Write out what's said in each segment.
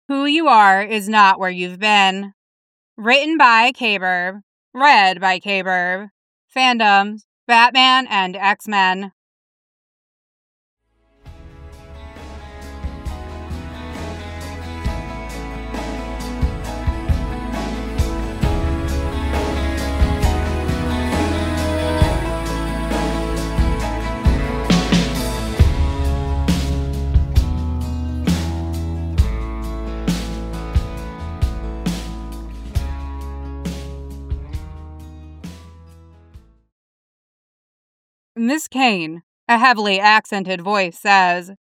Who You Are Is Not Where You've Been. Written by K-Burb. Read by K-Burb. Fandoms: Batman and X-Men. Miss Kane, a heavily accented voice says.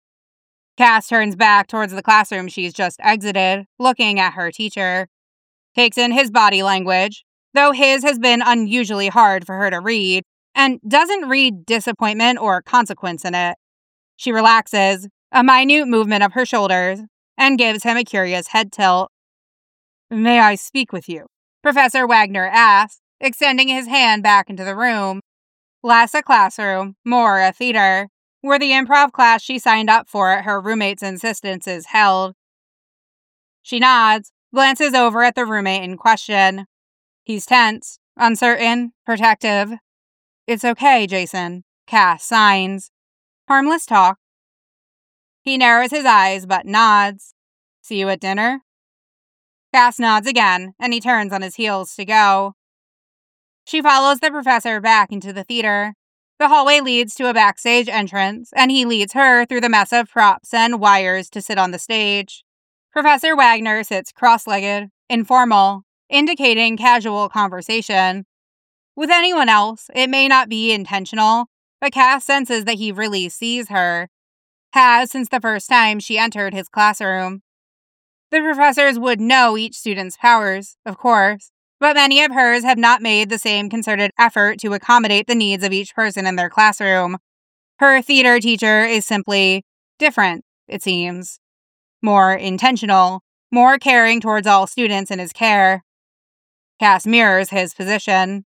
Cass turns back towards the classroom she's just exited, looking at her teacher. Takes in his body language, though his has been unusually hard for her to read, and doesn't read disappointment or consequence in it. She relaxes, a minute movement of her shoulders, and gives him a curious head tilt. May I speak with you? Professor Wagner asks, extending his hand back into the room. Less a classroom, more a theater, where the improv class she signed up for at her roommate's insistence is held. She nods, glances over at the roommate in question. He's tense, uncertain, protective. It's okay, Jason. Cass signs. Harmless talk. He narrows his eyes but nods. See you at dinner? Cass nods again, and he turns on his heels to go. She follows the professor back into the theater. The hallway leads to a backstage entrance, and he leads her through the mess of props and wires to sit on the stage. Professor Wagner sits cross-legged, informal, indicating casual conversation. With anyone else, it may not be intentional, but Cass senses that he really sees her. Has since the first time she entered his classroom. The professors would know each student's powers, of course, but many of hers have not made the same concerted effort to accommodate the needs of each person in their classroom. Her theater teacher is simply different, it seems. More intentional, more caring towards all students in his care. Cass mirrors his position.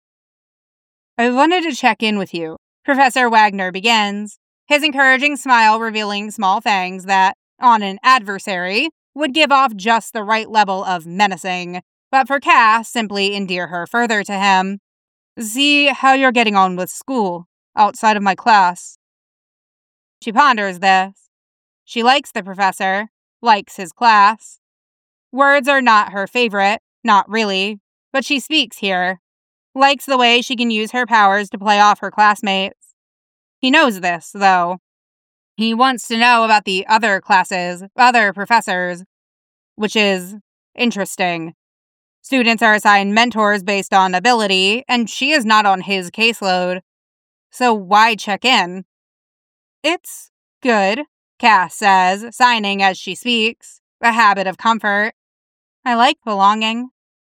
I wanted to check in with you, Professor Wagner begins, his encouraging smile revealing small things that, on an adversary, would give off just the right level of menacing, but for Cass simply endear her further to him. See how you're getting on with school, outside of my class. She ponders this. She likes the professor, likes his class. Words are not her favorite, not really, but she speaks here. Likes the way she can use her powers to play off her classmates. He knows this, though. He wants to know about the other classes, other professors, which is interesting. Students are assigned mentors based on ability, and she is not on his caseload. So why check in? It's good, Cass says, signing as she speaks, a habit of comfort. I like belonging.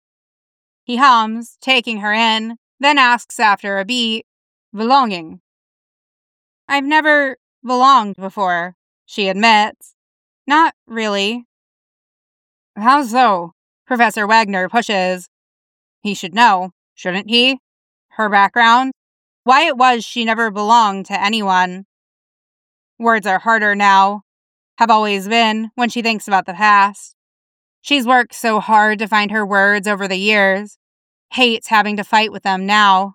He hums, taking her in, then asks after a beat, belonging. I've never belonged before, she admits. Not really. How so? Professor Wagner pushes. He should know, shouldn't he? Her background? Why it was she never belonged to anyone. Words are harder now. Have always been when she thinks about the past. She's worked so hard to find her words over the years. Hates having to fight with them now.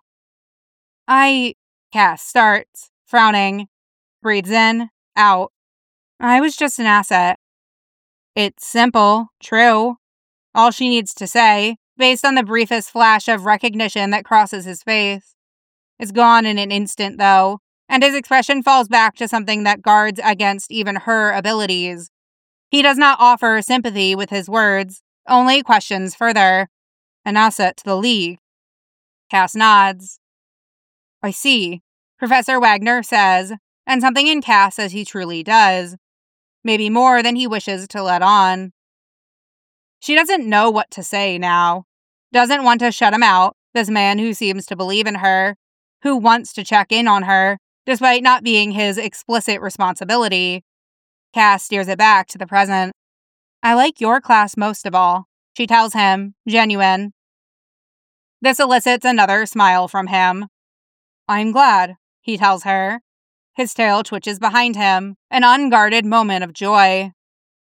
Cass starts, frowning. Breathes in, out. I was just an asset. It's simple, true. All she needs to say, based on the briefest flash of recognition that crosses his face. It's gone in an instant, though, and his expression falls back to something that guards against even her abilities. He does not offer sympathy with his words, only questions further. An asset to the League. Cass nods. I see, Professor Wagner says, and something in Cass says he truly does. Maybe more than he wishes to let on. She doesn't know what to say now. Doesn't want to shut him out, this man who seems to believe in her, who wants to check in on her, despite not being his explicit responsibility. Cass steers it back to the present. I like your class most of all, she tells him, genuine. This elicits another smile from him. I'm glad, he tells her. His tail twitches behind him, an unguarded moment of joy.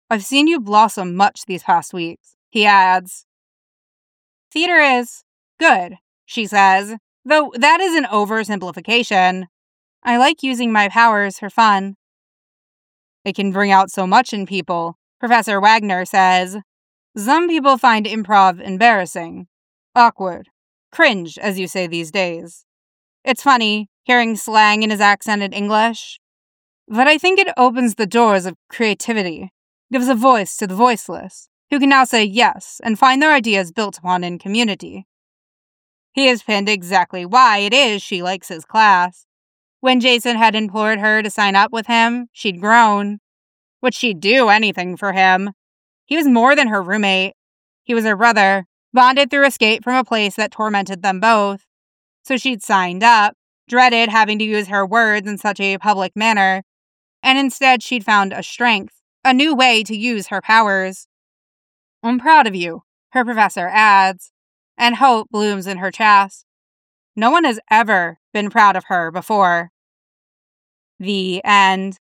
I've seen you blossom much these past weeks, he adds. Theater is good, she says, though that is an oversimplification. I like using my powers for fun. It can bring out so much in people, Professor Wagner says. Some people find improv embarrassing, awkward, cringe, as you say these days. It's funny, hearing slang in his accented English. But I think it opens the doors of creativity, gives a voice to the voiceless, who can now say yes and find their ideas built upon in community. He has pinned exactly why it is she likes his class. When Jason had implored her to sign up with him, she'd groan. Would she do anything for him? He was more than her roommate. He was her brother, bonded through escape from a place that tormented them both. So she'd signed up, dreaded having to use her words in such a public manner, and instead she'd found a strength, a new way to use her powers. I'm proud of you, her professor adds, and hope blooms in her chest. No one has ever been proud of her before. The end.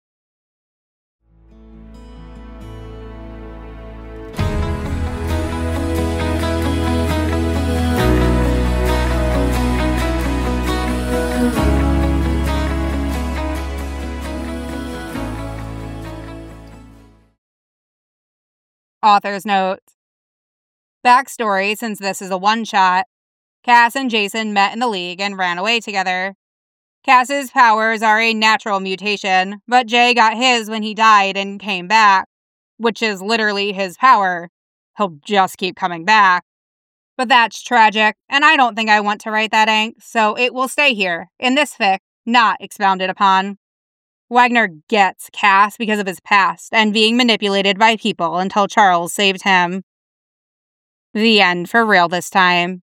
Author's notes. Backstory, since this is a one-shot. Cass and Jason met in the league and ran away together. Cass's powers are a natural mutation, but Jay got his when he died and came back, which is literally his power. He'll just keep coming back. But that's tragic, and I don't think I want to write that ink, so it will stay here, in this fic, not expounded upon. Wagner gets Cass because of his past and being manipulated by people until Charles saved him. The end for real this time.